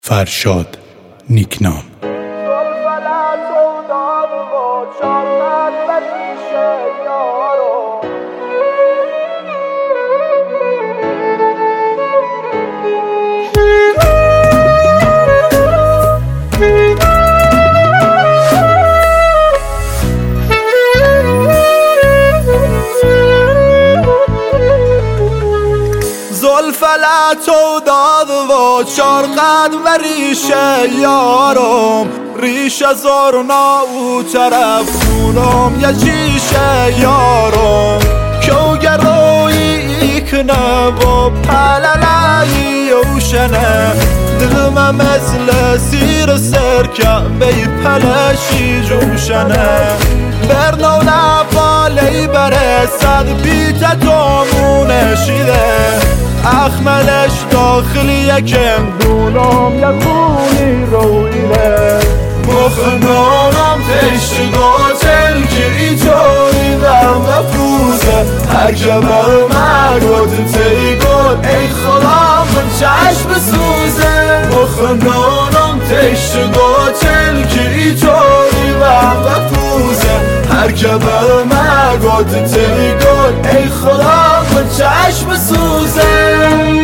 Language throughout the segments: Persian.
فرشاد نیکنام. زلفلت و داد و چارقد و ریشه یارم، ریشه زارنا و طرف دونم یه چیشه یارم، کوگروی کنه و پللایی اوشنه، دلم مثل سیر سرکه بی پلشی جوشنه، برنو نفالی برسد بیت دومونه شیده، اخملش داخلی یکم دونم یا خونی روینه، مخنانم تشتگاه تلکی ایجاری در مفروزه، هر که بر مگود تیگون ای خدا من چشم بسوزه، مخنانم تشتگاه تلکی ایجاری در مفروزه، هر که بر مگود تیگون ای خدا من چشم بسوزه.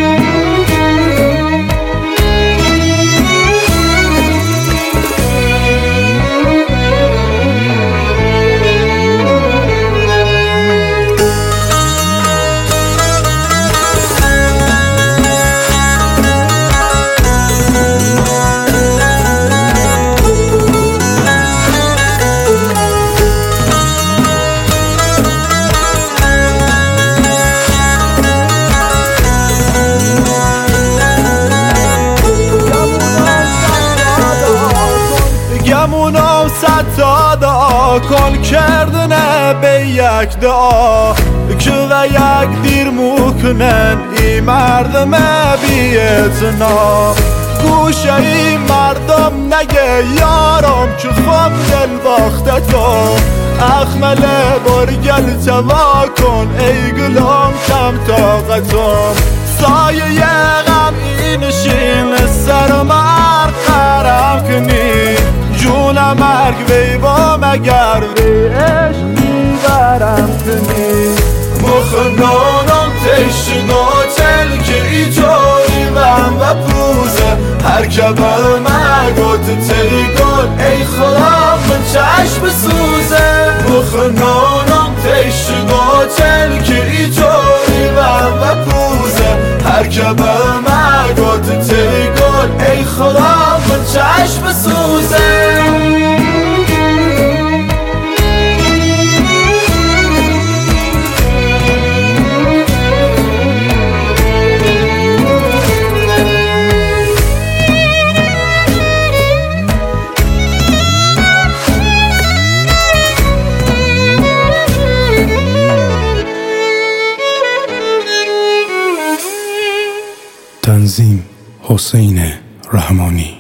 گمونم صد دعا کن کردنه به یک دعا، که و یک دیر مکنن ای مردم بی‌اعتنا، گوشه ای مردم نگه یارم که خم دل باخته تو، اخمل برگل توا کن ای گلام کم طاقتم، سایه غم این شین سر مرد قرم کنی، جون مرگ وی با مگر وی عشق میبرم کنی، مخنانم تشنا تلک ایجاری و پروزه، هر که بر مگود تیگون ای خدا من چشم بسوزه، مخنانم تشنا تلک ایجاری و پروزه، هر که بر مگود تیگون ای خدا من چشم بسوزه. تنظیم حسین رحمانی.